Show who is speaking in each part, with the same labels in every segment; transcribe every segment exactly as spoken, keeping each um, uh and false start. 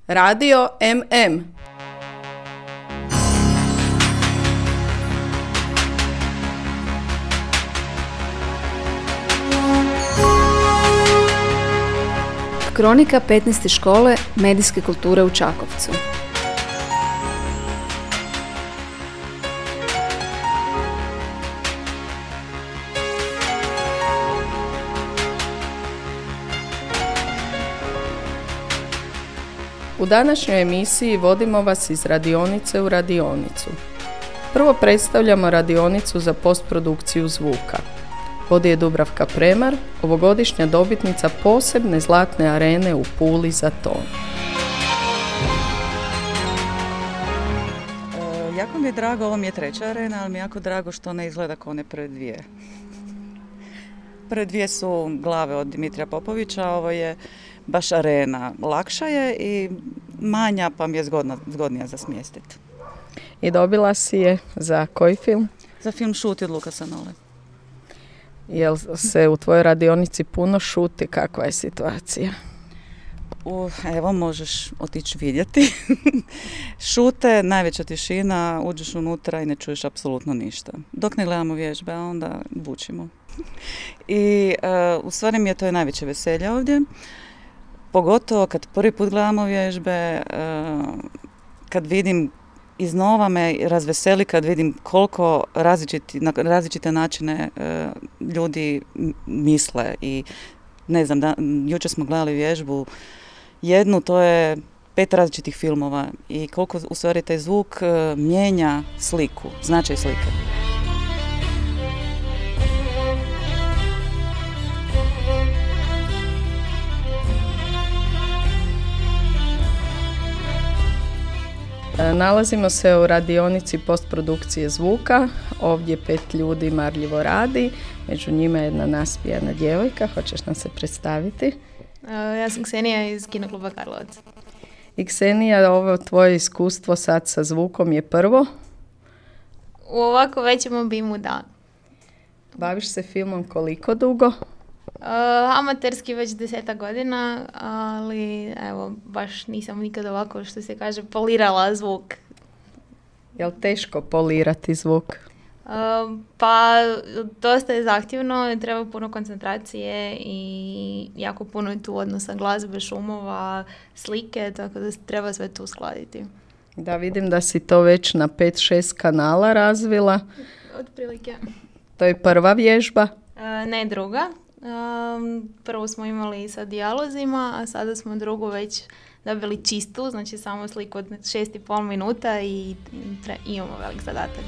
Speaker 1: Radio M M.
Speaker 2: Kronika petnaeste škole medijske kulture u Čakovcu.
Speaker 1: U današnjoj emisiji vodimo vas iz radionice u radionicu. Prvo predstavljamo radionicu za postprodukciju zvuka. Vodi je Dubravka Premar, ovogodišnja dobitnica posebne zlatne arene u Puli za ton.
Speaker 3: E, jako mi je drago, ovo mi je treća arena, ali mi je jako drago što ne izgleda kao one prve dvije. Prve dvije su glave od Dimitrija Popovića, a ovo je baš arena. Lakša je i manja, pa mi je zgodna, zgodnija za smjestiti.
Speaker 1: I dobila si je za koji film?
Speaker 3: Za film Šuti od Lukasa Nole.
Speaker 1: Jel se u tvojoj radionici puno šuti? Kakva je situacija?
Speaker 3: U, evo, možeš otići vidjeti. Šute, najveća tišina, uđeš unutra i ne čuješ apsolutno ništa. Dok ne gledamo vježbe, a onda bučimo. I uh, u stvari mi je to je najveće veselje ovdje. Pogotovo kad prvi put gledamo vježbe, uh, kad vidim, iznova me razveseli kad vidim koliko različiti, na različite načine uh, ljudi misle. I ne znam, da, jučer smo gledali vježbu jednu, to je pet različitih filmova i koliko u stvari taj zvuk uh, mijenja sliku, značaj slike.
Speaker 1: Nalazimo se u radionici postprodukcije zvuka. Ovdje pet ljudi marljivo radi. Među njima je jedna naspijana djevojka. Hoćeš nam se predstaviti?
Speaker 4: Uh, ja sam Ksenija iz Kinokluba Karlovac.
Speaker 1: I Ksenija, ovo tvoje iskustvo sad sa zvukom je prvo?
Speaker 4: U ovako većem obimu, da.
Speaker 1: Baviš se filmom koliko dugo?
Speaker 4: Uh, amaterski već desetak godina, ali evo, baš nisam nikad ovako, što se kaže, polirala zvuk.
Speaker 1: Je li teško polirati zvuk?
Speaker 4: Uh, pa, dosta je zahtjevno, treba puno koncentracije i jako puno je tu odnosa glazbe, šumova, slike, tako da treba sve tu uskladiti.
Speaker 1: Da, vidim da si to već na pet šest kanala razvila.
Speaker 4: Otprilike.
Speaker 1: To je prva vježba?
Speaker 4: Uh, ne, druga. Um, prvo smo imali sa dijalozima, a sada smo drugu već dobili čistu, znači samo sliku od šest i pol minuta i tre, imamo velik zadatak.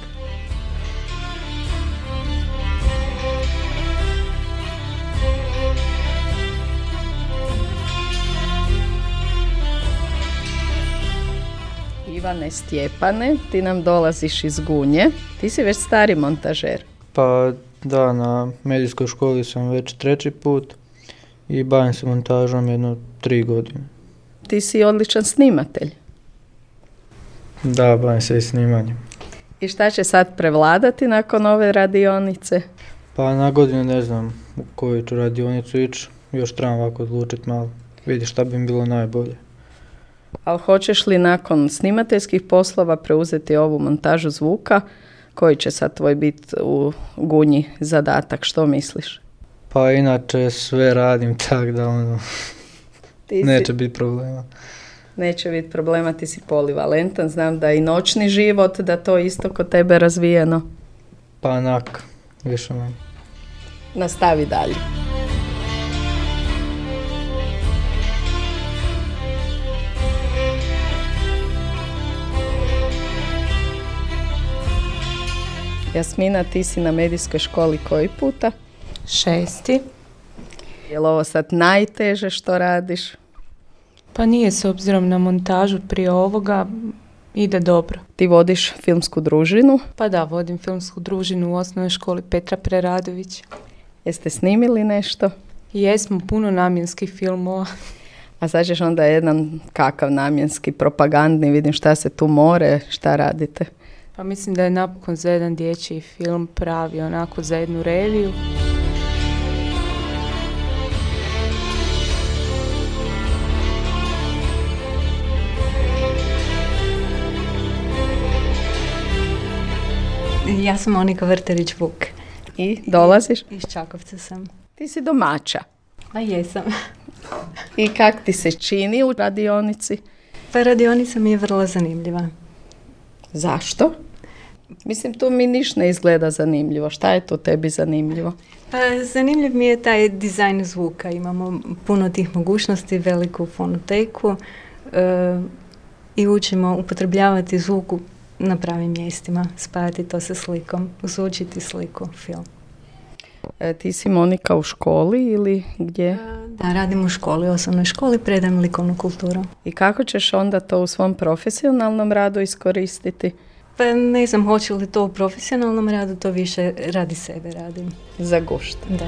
Speaker 1: Ivane Stjepane, ti nam dolaziš iz Gunje, ti si već stari montažer.
Speaker 5: Pa da, na medijskoj školi sam već treći put i bavim se montažom jedno tri godine.
Speaker 1: Ti si odličan snimatelj.
Speaker 5: Da, bavim se i snimanjem.
Speaker 1: I šta će sad prevladati nakon ove radionice?
Speaker 5: Pa na godinu ne znam u koju ću radionicu ići, još trebam ovako odlučiti malo, vidi šta bi mi bilo najbolje.
Speaker 1: Ali hoćeš li nakon snimateljskih poslova preuzeti ovu montažu zvuka? Koji će sad tvoj biti u Gunji zadatak, što misliš?
Speaker 5: Pa inače sve radim tak da ono, si, neće biti problema.
Speaker 1: Neće biti problema, ti si polivalentan, znam da i noćni život, da to isto kod tebe razvijeno.
Speaker 5: Pa onak, više manje.
Speaker 1: Nastavi dalje. Jasmina, ti si na medijskoj školi koji puta?
Speaker 6: Šesti.
Speaker 1: Je li ovo sad najteže što radiš?
Speaker 6: Pa nije, s obzirom na montažu prije ovoga, ide dobro.
Speaker 1: Ti vodiš filmsku družinu?
Speaker 6: Pa da, vodim filmsku družinu u osnovnoj školi Petra Preradovića.
Speaker 1: Jeste snimili nešto?
Speaker 6: Jesmo, puno namjenskih filmova.
Speaker 1: A sad ćeš onda jedan kakav namjenski, propagandni, vidim šta se tu more, šta radite?
Speaker 6: Pa mislim da je napokon za jedan dječji film pravi, onako za jednu reviju.
Speaker 7: Ja sam Monika Vrterić-Vuk.
Speaker 1: I dolaziš?
Speaker 7: Iz Čakovca sam.
Speaker 1: Ti si domaća.
Speaker 7: Pa jesam.
Speaker 1: I kak ti se čini u radionici?
Speaker 7: Pa radionica mi je vrlo zanimljiva.
Speaker 1: Zašto? Mislim, tu mi niš ne izgleda zanimljivo. Šta je to tebi zanimljivo?
Speaker 7: Pa zanimljiv mi je taj dizajn zvuka. Imamo puno tih mogućnosti, veliku fonoteku e, i učimo upotrebljavati zvuk na pravim mjestima, spajati to sa slikom, zvučiti sliku, film.
Speaker 1: E, ti si Monika u školi ili gdje?
Speaker 7: Da, radim u školi, osnovnoj školi, predajem likovnu kulturu.
Speaker 1: I kako ćeš onda to u svom profesionalnom radu iskoristiti?
Speaker 7: Pa ne znam, hoće li to u profesionalnom radu, to više radi sebe radim.
Speaker 1: Za gušt.
Speaker 7: Da.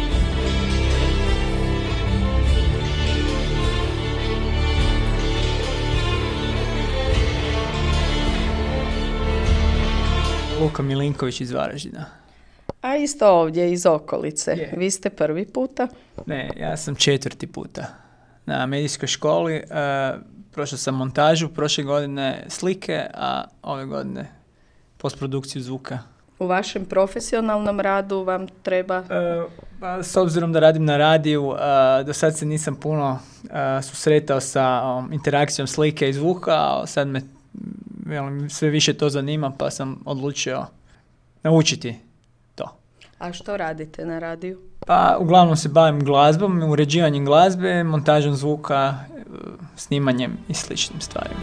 Speaker 8: Luka Milinković iz Varaždina.
Speaker 1: A isto ovdje iz okolice. Je. Vi ste prvi puta?
Speaker 8: Ne, ja sam četvrti puta na medijskoj školi. E, prošao sam montažu, prošle godine slike, a ove godine postprodukciju zvuka.
Speaker 1: U vašem profesionalnom radu vam treba?
Speaker 8: E, pa, s obzirom da radim na radiju, e, do sad se nisam puno e, susretao sa um, interakcijom slike i zvuka, a sad me velim, sve više to zanima, pa sam odlučio naučiti to.
Speaker 1: A što radite na radiju?
Speaker 8: Pa uglavnom se bavim glazbom, uređivanjem glazbe, montažom zvuka, snimanjem i sličnim stvarima.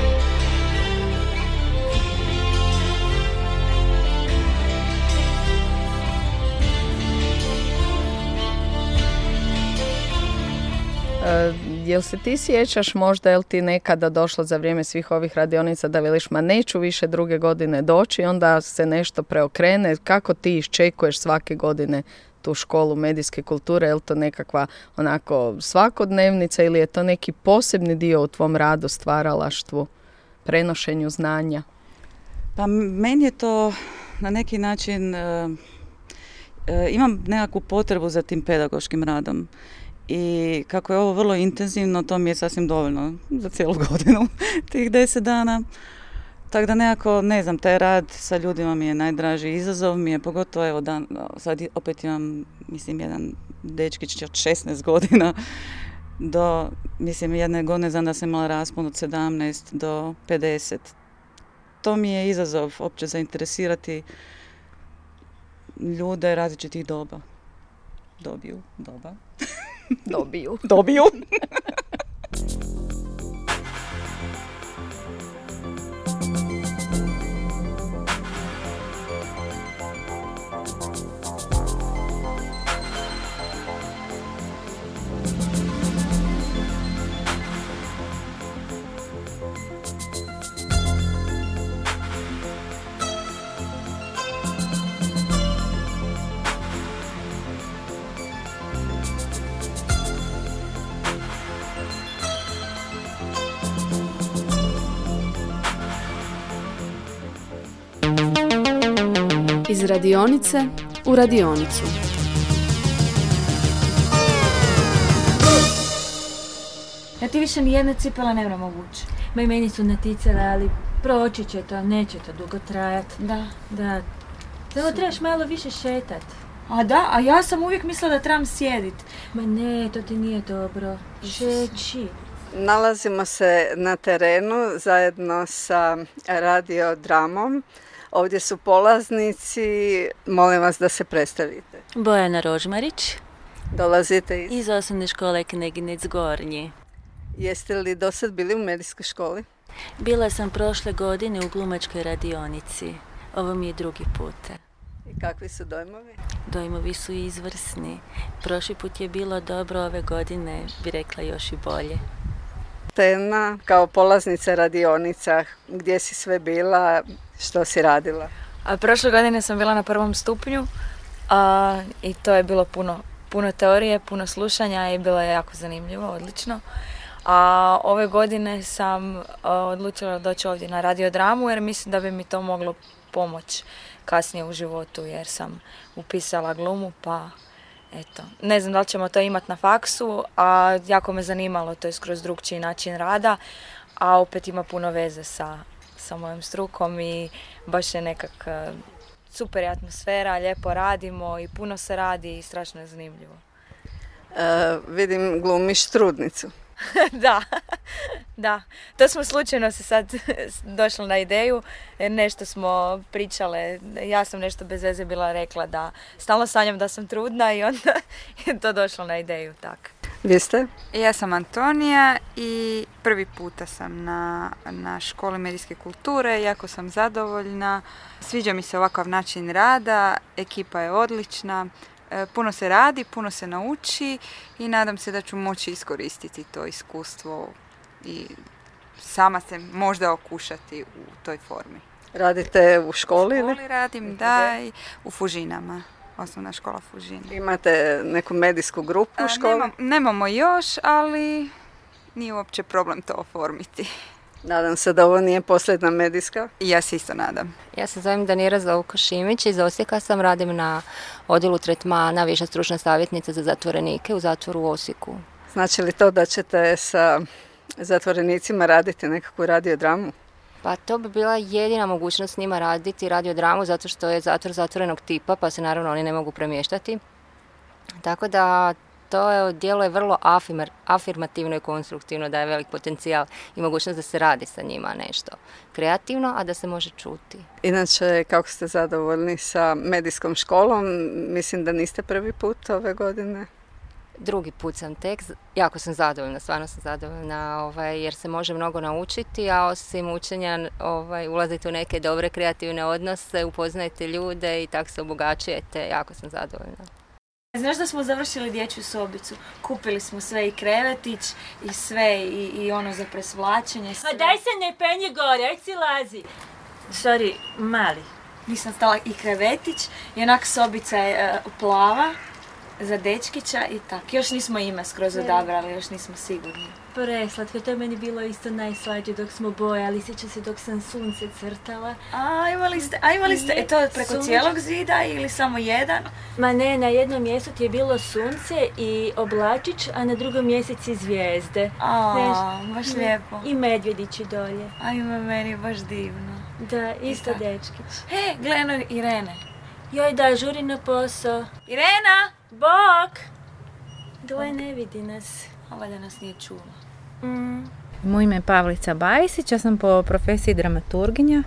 Speaker 1: Uh, jel se ti sjećaš možda, jel ti nekada došlo za vrijeme svih ovih radionica da veliš ma neću više druge godine doći, onda se nešto preokrene? Kako ti iščekuješ svake godine tu školu medijske kulture? Je li to nekakva onako svakodnevnica ili je to neki posebni dio u tvom radu, stvaralaštvu, prenošenju znanja?
Speaker 3: Pa meni je to na neki način, uh, uh, imam nekakvu potrebu za tim pedagoškim radom. I kako je ovo vrlo intenzivno, to mi je sasvim dovoljno za cijelu godinu, tih deset dana. Tako da nekako, ne znam, taj rad sa ljudima mi je najdraži izazov, mi je pogotovo, evo, dan, sad opet imam, mislim, jedan dečkić od šesnaest godina, do, mislim, jedne godine znam da sam imala raspon od sedamnaest do pedeset. To mi je izazov, opće zainteresirati ljude različitih doba. Dobiju, doba.
Speaker 1: Dobiju.
Speaker 3: Dobiju.
Speaker 2: Iz radionice u radionicu.
Speaker 9: Ja ti više ni jedne cipele ne mogu ući.
Speaker 10: Ma i meni su naticale, ali proći će to, neće to dugo trajati.
Speaker 9: Da.
Speaker 10: Da. Samo trebaš malo više šetat.
Speaker 9: A da, a ja sam uvijek mislila da trebam sjedit.
Speaker 10: Ma ne, to ti nije dobro. Šeći.
Speaker 11: Nalazimo se na terenu zajedno sa radiodramom. Ovdje su polaznici, molim vas da se predstavite.
Speaker 12: Bojana Rožmarić.
Speaker 11: Dolazite iz...
Speaker 12: Iz osnovne škole Kneginec Gornji.
Speaker 11: Jeste li do sad bili u medijskoj školi?
Speaker 12: Bila sam prošle godine u glumačkoj radionici. Ovo mi je drugi put.
Speaker 11: I kakvi su dojmovi?
Speaker 12: Dojmovi su izvrsni. Prošli put je bilo dobro, ove godine bi rekla još i bolje.
Speaker 11: Tema kao polaznica radionica, gdje si sve bila, što si radila?
Speaker 13: A prošle godine sam bila na prvom stupnju a, i to je bilo puno, puno teorije, puno slušanja i bilo je jako zanimljivo, odlično. A ove godine sam a, odlučila doći ovdje na radiodramu jer mislim da bi mi to moglo pomoći kasnije u životu jer sam upisala glumu pa eto. Ne znam da li ćemo to imati na faksu, a jako me zanimalo, to je skroz drugčiji način rada, a opet ima puno veze sa, sa mojom strukom i baš je nekak super je atmosfera, lijepo radimo i puno se radi i strašno je zanimljivo.
Speaker 11: E, vidim glumiš trudnicu.
Speaker 13: Da, da. To smo slučajno se sad došli na ideju, jer nešto smo pričale, ja sam nešto bez veze bila rekla da stalno sanjam da sam trudna i onda je to došlo na ideju, tak.
Speaker 11: Vi ste?
Speaker 14: Ja sam Antonija i prvi puta sam na, na školi medijske kulture, jako sam zadovoljna, sviđa mi se ovakav način rada, ekipa je odlična. Puno se radi, puno se nauči i nadam se da ću moći iskoristiti to iskustvo i sama se možda okušati u toj formi.
Speaker 11: Radite u školi ili?
Speaker 14: U školi radim, da, i u Fužinama, osnovna škola Fužina.
Speaker 11: Imate neku medijsku grupu u školi?
Speaker 14: Nemam, nemamo još, ali nije uopće problem to oformiti.
Speaker 11: Nadam se da ovo nije posljedna medijska.
Speaker 14: I ja se isto nadam.
Speaker 15: Ja se zovem Danira Zovko-Šimić, iz Osijeka sam, radim na odjelu tretmana, viša stručna savjetnica za zatvorenike u zatvoru u Osijeku.
Speaker 11: Znači li to da ćete sa zatvorenicima raditi nekakvu radiodramu?
Speaker 15: Pa to bi bila jedina mogućnost s njima raditi radiodramu, zato što je zatvor zatvorenog tipa, pa se naravno oni ne mogu premještati. Tako da to je, djelo je vrlo afirma, afirmativno i konstruktivno, da je velik potencijal i mogućnost da se radi sa njima nešto kreativno, a da se može čuti.
Speaker 11: Inače, kako ste zadovoljni sa medijskom školom? Mislim da niste prvi put ove godine.
Speaker 15: Drugi put sam tek, jako sam zadovoljna, stvarno sam zadovoljna, ovaj, jer se može mnogo naučiti, a osim učenja ovaj, ulazite u neke dobre kreativne odnose, upoznajete ljude i tako se obogaćujete, jako sam zadovoljna.
Speaker 10: Znaš da smo završili dječju sobicu? Kupili smo sve i krevetić i sve i, i ono za presvlačenje. Sve.
Speaker 9: A daj se ne penje gore, aj si lazi. Sorry, mali.
Speaker 10: Nisam stala i krevetić i onak sobica je uh, plava za dečkića i tak. Još nismo ime skroz odabrali, još nismo sigurni.
Speaker 9: Preslatko, to je meni bilo isto najslađe dok smo bojali, sjeća se dok sam sunce crtala.
Speaker 10: A imali ste, a imali ste, je to preko sunce. Cijelog zida ili samo jedan?
Speaker 9: Ma ne, na jednom mjestu ti je bilo sunce i oblačić, a na drugom mjeseci zvijezde.
Speaker 10: A, baš lijepo.
Speaker 9: I medvjedići dolje.
Speaker 10: A ima meni baš divno.
Speaker 9: Da, isto dečkić.
Speaker 10: He, Gleno Irene.
Speaker 9: Joj da, žuri na posao.
Speaker 10: Irena!
Speaker 9: Bok! Gle, ne vidi nas.
Speaker 10: A valjda nas nije čula.
Speaker 16: Mm. Moje ime je Pavlica Bajsić, ja sam po profesiji dramaturginja.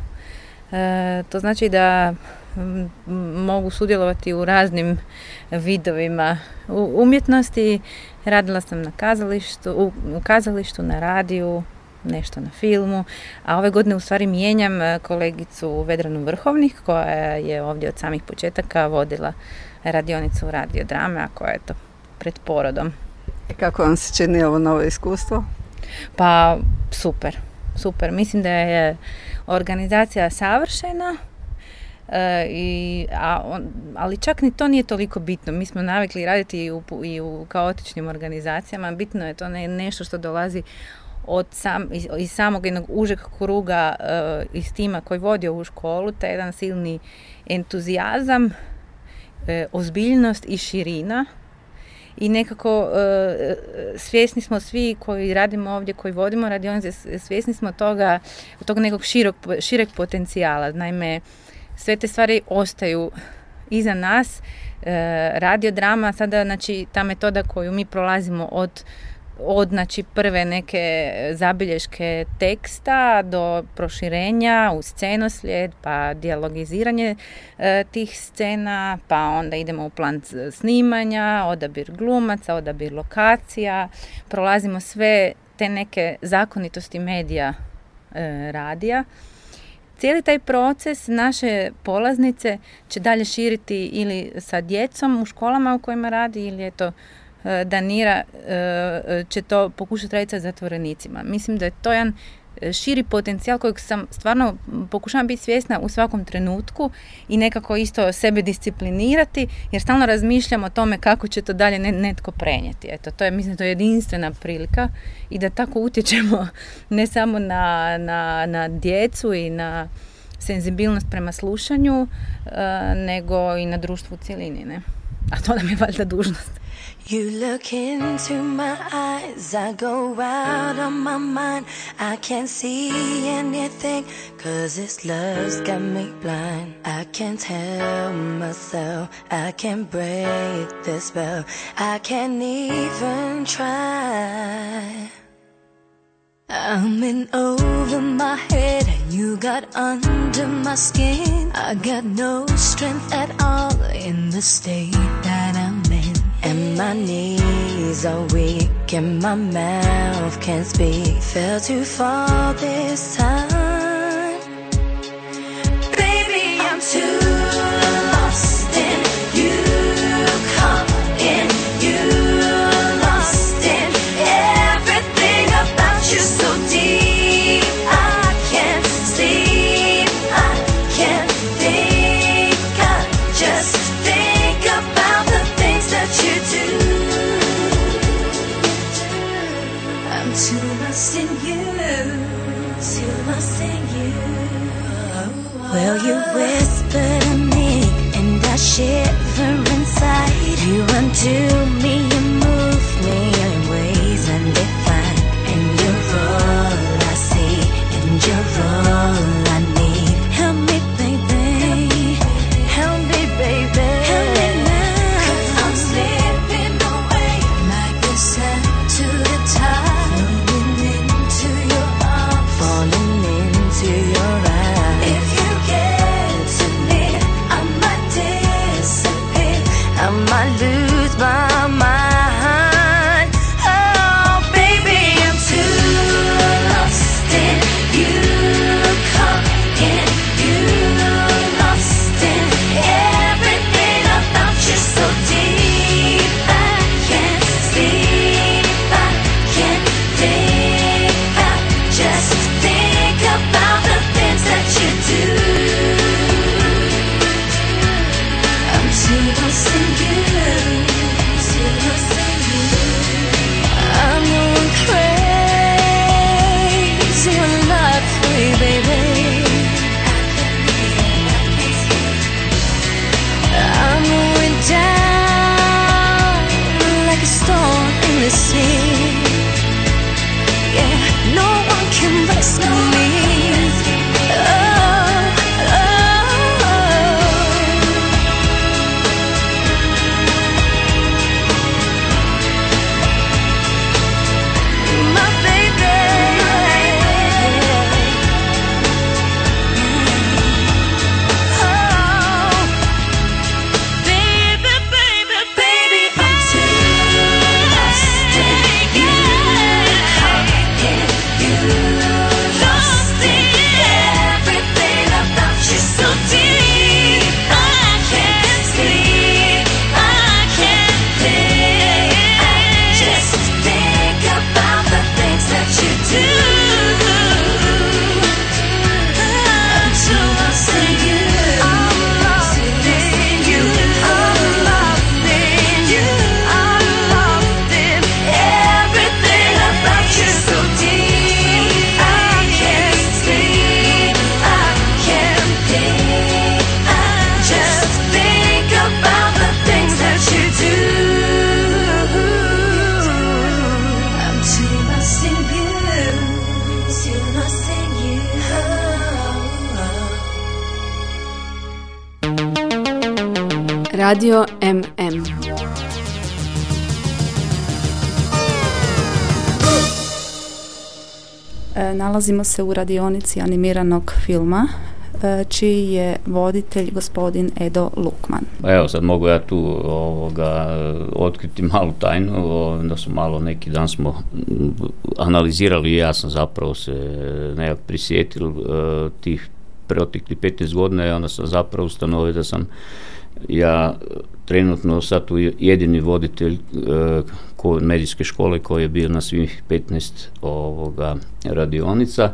Speaker 16: E, to znači da m, mogu sudjelovati u raznim vidovima umjetnosti. Radila sam na kazalištu, u, u kazalištu, na radiju, nešto na filmu, a ove godine u stvari mijenjam kolegicu Vedranu Vrhovnik, koja je ovdje od samih početaka vodila radionicu radiodrame, a koja je to pred porodom.
Speaker 11: Kako vam se čini ovo novo iskustvo?
Speaker 16: Pa super, super. Mislim da je organizacija savršena, e, i, a on, ali čak ni to nije toliko bitno. Mi smo navikli raditi i u, i u kaotičnim organizacijama. Bitno je to ne, nešto što dolazi od sam, iz, iz samog jednog užeg kruga e, iz tima koji vodi ovu školu, taj jedan silni entuzijazam, e, ozbiljnost i širina. I nekako e, svjesni smo svi koji radimo ovdje, koji vodimo radionice, svjesni smo toga, tog nekog širog, šireg potencijala. Naime, sve te stvari ostaju iza nas. E, radiodrama, sada znači ta metoda koju mi prolazimo od od znači prve neke zabilješke teksta do proširenja u scenoslijed, pa dijalogiziranje e, tih scena, pa onda idemo u plan snimanja, odabir glumaca, odabir lokacija, prolazimo sve te neke zakonitosti medija e, radija. Cijeli taj proces naše polaznice će dalje širiti ili sa djecom u školama u kojima radi, ili je to Danira će to pokušati raditi sa zatvorenicima. Mislim da je to jedan širi potencijal kojeg sam stvarno pokušavam biti svjesna u svakom trenutku i nekako isto sebe disciplinirati, jer stalno razmišljam o tome kako će to dalje netko prenijeti. Eto, to je, mislim, to je jedinstvena prilika i da tako utječemo ne samo na, na, na djecu i na senzibilnost prema slušanju, nego i na društvu u cjelini, ne? A to nam je valjda dužnost.
Speaker 17: You look into my eyes, I go out of my mind. I can't see anything, cause this love's got me blind. I can't help myself, I can't break the spell, I can't even try. I'm in over my head and you got under my skin. I got no strength at all in the state that I'm in. And my knees are weak and my mouth can't speak. Fell to fall this time. Baby, I'm too lost in you, caught in you, lost in everything about you so deep. I can't sleep, I can't think, I just think about the things that you do. I'm too lost in you, too lost in you. Well, you whisper to me and I shiver inside. You undo me, you move me in ways undefined. And you're all I see, and you're all I need. Help me, baby, help me, baby, help me now. 'Cause I'm slipping away like the sand to the tide. Falling into your arms, falling into your eyes. If you get to me, I might disappear, I might lose my mind. Oh, baby, I'm too lost in you, caught in you, lost in everything about you so deep. I can't sleep, I can't think, I just think about the things that you do. I'm too lost in you, too lost in you. I'm going crazy when not free, baby. I'm going down like a storm in the sea. Yeah, no one can rescue me. Oh, oh, my baby. Oh, baby, baby, baby, I'm too lost in you, caught in you, lost in everything about you so deep. I can't sleep, I can't think, I just think about the things that you do. I'm too lost in you, I'm lost in you, I'm lost in you, I'm lost in everything about you so deep. I can't sleep, I can't think, I just think about the things that you do. I'm too lost in you, too lost in you.
Speaker 2: Radio M M. E, Nalazimo se u radionici animiranog filma, e, čiji je voditelj gospodin Edo Lukman.
Speaker 18: Evo sad mogu ja tu ovoga, otkriti malu tajnu, o, da su malo neki dan smo analizirali i ja sam zapravo se nekak prisjetil e, tih proteklih petnaest godina i onda sam zapravo ustanovio da sam ja trenutno sad tu jedini voditelj e, ko, medijske škole koji je bio na svih petnaest ovoga radionica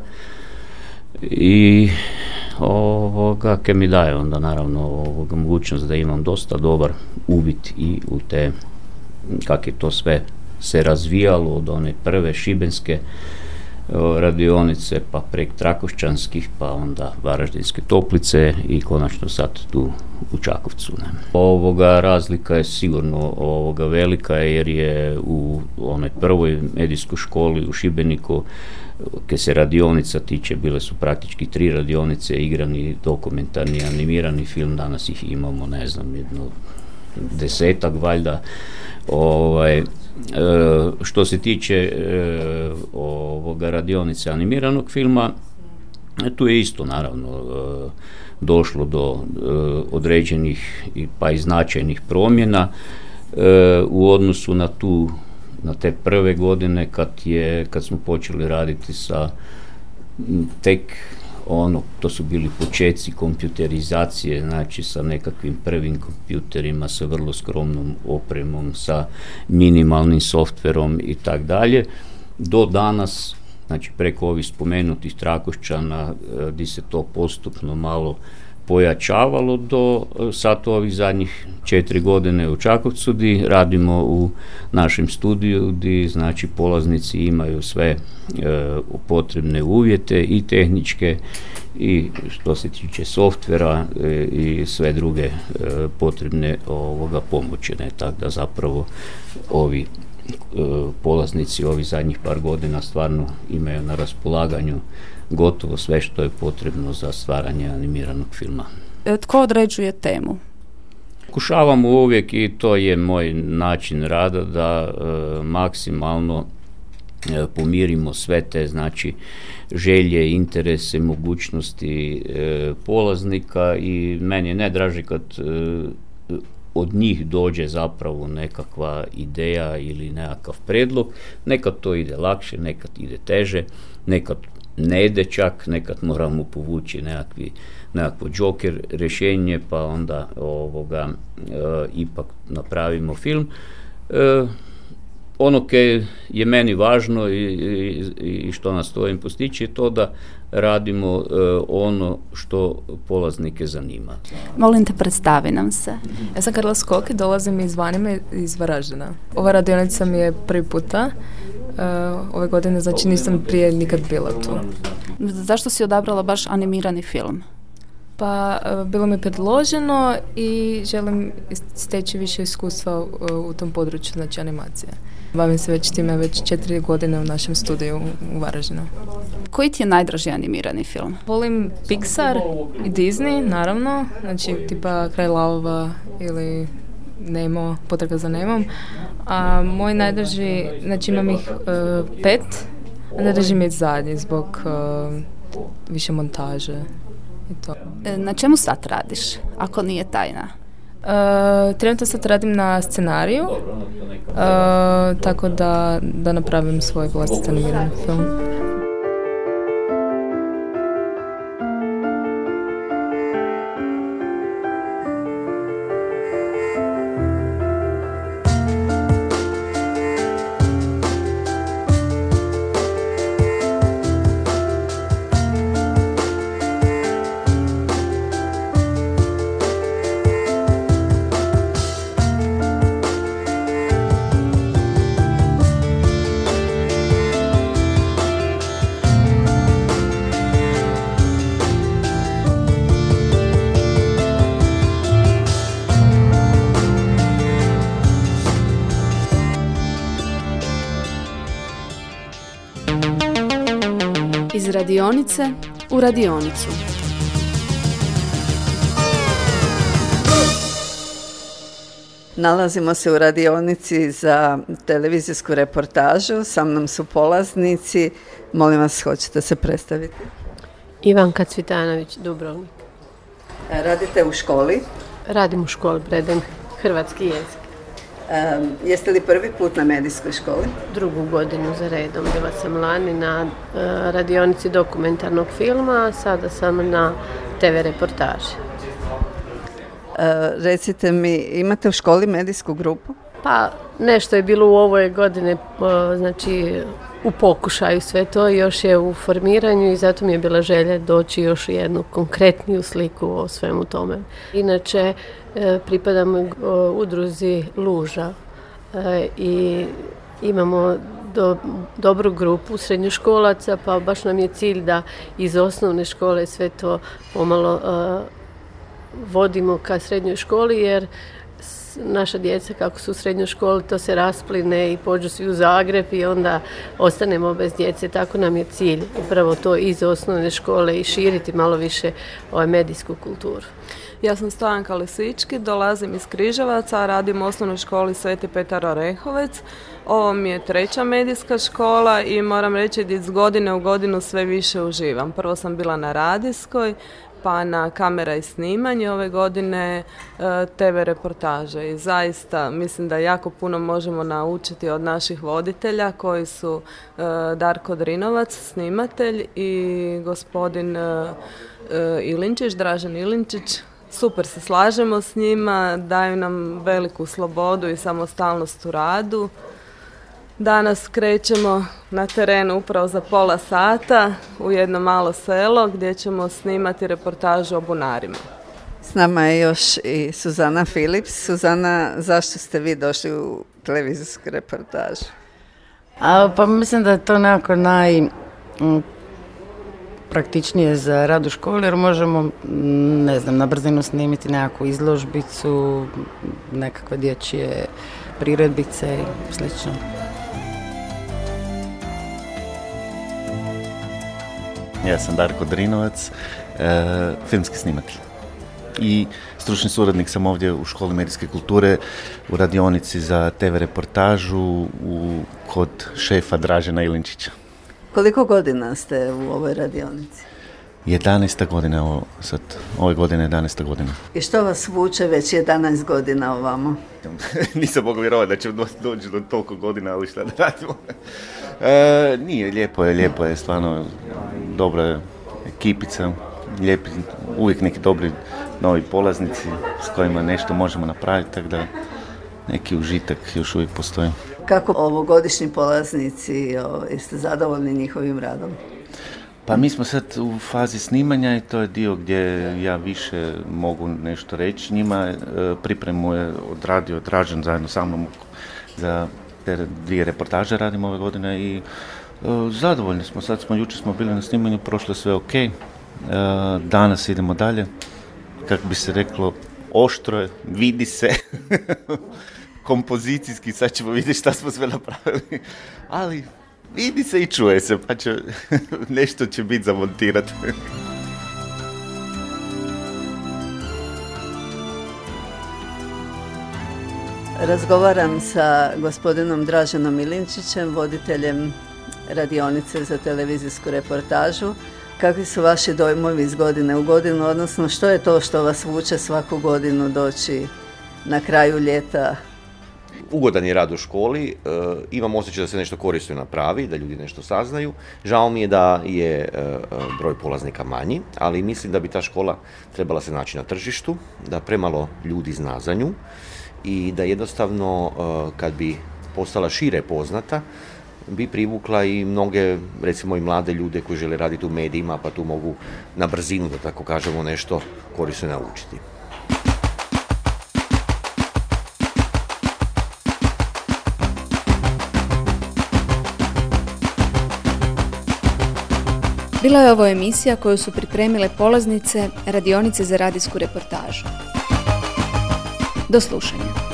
Speaker 18: i ovoga ke mi daje onda naravno ovoga mogućnost da imam dosta dobar uvid i u te kak je to sve se razvijalo od one prve šibenske radionice, pa prek Trakošćanskih, pa onda Varaždinske Toplice i konačno sad tu u Čakovcu. Ne. Ovoga razlika je sigurno ovoga velika jer je u onoj prvoj medijskoj školi u Šibeniku, kad se radionica tiče, bile su praktički tri radionice, igrani, dokumentarni, animirani film, danas ih imamo, ne znam, jedno desetak valjda. Ovaj, e, što se tiče e, ovoga radionice animiranog filma, tu je isto naravno e, došlo do e, određenih pa i značajnih promjena e, u odnosu na tu na te prve godine kad je kad smo počeli raditi sa tek ono, to su bili početci kompjuterizacije, znači sa nekakvim prvim kompjuterima, sa vrlo skromnom opremom, sa minimalnim softverom i tak dalje, do danas, znači preko ovih spomenutih Trakošćana, gdje se to postupno malo pojačavalo do sad ovih zadnjih četiri godine u Čakovcu, gdje radimo u našem studiju, gdje znači polaznici imaju sve e, potrebne uvjete i tehničke i što se tiče softvera e, i sve druge e, potrebne ovoga pomoći, ne, tako da zapravo ovi e, polaznici ovih zadnjih par godina stvarno imaju na raspolaganju gotovo sve što je potrebno za stvaranje animiranog filma.
Speaker 2: Tko određuje temu?
Speaker 18: Pokušavamo uvijek, i to je moj način rada, da e, maksimalno e, pomirimo sve te, znači, želje, interese, mogućnosti e, polaznika, i meni je najdraže kad e, od njih dođe zapravo nekakva ideja ili nekakav predlog. Nekad to ide lakše, nekad ide teže, nekad ne ide čak, nekad moramo povući nekakvi, nekakvo joker rješenje, pa onda ovoga e, ipak napravimo film. E, ono koje je meni važno i, i, i što nastojim postići je to da radimo e, ono što polaznike zanima.
Speaker 2: Molim te, predstavi nam se.
Speaker 19: Ja sam Karla Skok i dolazim iz Vanime, iz Varaždina. Ova radionica mi je prvi puta. Uh, ove godine, znači nisam prije nikad bila tu.
Speaker 2: Zašto si odabrala baš animirani film?
Speaker 19: Pa uh, bilo mi predloženo i želim steći više iskustva uh, u tom području, znači animacije. Bavim se već time već četiri godine u našem studiju u Varaždinu.
Speaker 2: Koji ti je najdraži animirani film?
Speaker 19: Volim Pixar i Disney, naravno, znači tipa Kralj lavova ili Nemo, Potraga za Nemom. A moj najdraži, znači imam ih uh, pet, a najdraži mi je zadnji zbog uh, više montaže i to.
Speaker 2: Na čemu sad radiš, ako nije tajna?
Speaker 19: Uh, trenutno sad radim na scenariju, uh, tako da, da napravim svoj vlastiti animirani film.
Speaker 2: Iz radionice u radionicu.
Speaker 11: Nalazimo se u radionici za televizijsku reportažu. Sa mnom su polaznici. Molim vas, hoćete se predstaviti?
Speaker 20: Ivanka Cvitanović, Dubrovnik.
Speaker 11: Radite u školi?
Speaker 20: Radim u školi, predajem hrvatski jezik.
Speaker 11: Um, jeste li prvi put na medijskoj školi?
Speaker 20: Drugu godinu za redom. Bila sam lani na uh, radionici dokumentarnog filma, a sada sam na te ve reportaži.
Speaker 11: Uh, recite mi, imate u školi medijsku grupu?
Speaker 20: Pa nešto je bilo u ovoj godine, uh, znači u pokušaju sve to, još je u formiranju i zato mi je bila želja doći još u jednu konkretniju sliku o svemu tome. Inače, pripadam udruzi Luža i imamo do, dobru grupu srednjoškolaca, pa baš nam je cilj da iz osnovne škole sve to pomalo uh, vodimo ka srednjoj školi, jer naša djeca kako su u srednjoj školi to se raspline i pođu svi u Zagreb i onda ostanemo bez djece. Tako nam je cilj upravo to iz osnovne škole i širiti malo više ovaj medijsku kulturu.
Speaker 21: Ja sam Stojanka Lisički, dolazim iz Križevaca, a radim u osnovnoj školi Sveti Petar Orehovec. Ovo mi je treća medijska škola i moram reći da iz godine u godinu sve više uživam. Prvo sam bila na radijskoj, pa na kamera i snimanje, ove godine te ve reportaže i zaista mislim da jako puno možemo naučiti od naših voditelja koji su Darko Drinovac, snimatelj, i gospodin Ilinčić, Dražen Ilinčić. Super se slažemo s njima, daju nam veliku slobodu i samostalnost u radu. Danas krećemo na terenu upravo za pola sata u jedno malo selo gdje ćemo snimati reportažu o bunarima.
Speaker 11: S nama je još i Suzana Philips. Suzana, zašto ste vi došli u televizijsku reportažu?
Speaker 22: A, pa mislim da je to nekako naj... praktičnije za rad u školi, jer možemo, ne znam, na brzinu snimiti nekakvu izložbicu, nekakve dječje priredbice i slično.
Speaker 23: Ja sam Darko Drinovac, e, filmski snimatelj i stručni suradnik sam ovdje u Školi medijske kulture u radionici za te ve reportažu u, kod šefa Dražena Ilinčića.
Speaker 11: Koliko godina ste u ovoj radionici?
Speaker 23: jedanaesta godina, ovo, sad, ove godine jedanaesta godina.
Speaker 11: I što vas vuče već jedanaest godina ovamo?
Speaker 23: Nisam mogao vjerovati da ćemo doći do toliko godina, ali šta da radimo. E, nije, lijepo je, lijepo je, stvarno dobra ekipica, lijepi, uvijek neki dobri novi polaznici s kojima nešto možemo napraviti, tako da neki užitak još uvijek postoji.
Speaker 11: Kako ovogodišnji polaznici, o, jeste zadovoljni njihovim radom?
Speaker 23: Pa mi smo sad u fazi snimanja i to je dio gdje ja više mogu nešto reći. Njima e, pripremu je odradio Dražen zajedno sa mnom za te dvije reportaže radimo ove godine i e, zadovoljni smo. Sad smo, jučer smo bili na snimanju, prošlo sve ok. E, danas idemo dalje. Kako bi se reklo, oštro je, vidi se. Kompozicijski, sad ćemo vidjeti šta smo sve napravili, ali vidi se i čuje se, pa će, nešto će biti za montirati.
Speaker 11: Razgovaram sa gospodinom Draženom Ilinčićem, voditeljem radionice za televizijsku reportažu. Kakvi su vaši dojmovi iz godine u godinu, odnosno što je to što vas vuče svaku godinu doći na kraju ljeta?
Speaker 24: Ugodan je rad u školi, e, imam osjećaj da se nešto korisno napravi, da ljudi nešto saznaju. Žao mi je da je e, broj polaznika manji, ali mislim da bi ta škola trebala se naći na tržištu, da premalo ljudi zna za nju i da jednostavno e, kad bi postala šire poznata, bi privukla i mnoge, recimo i mlade ljude koji žele raditi u medijima, pa tu mogu na brzinu, da tako kažemo, nešto korisno naučiti.
Speaker 2: Bila je ovo emisija koju su pripremile polaznice radionice za radijsku reportažu. Do slušanja.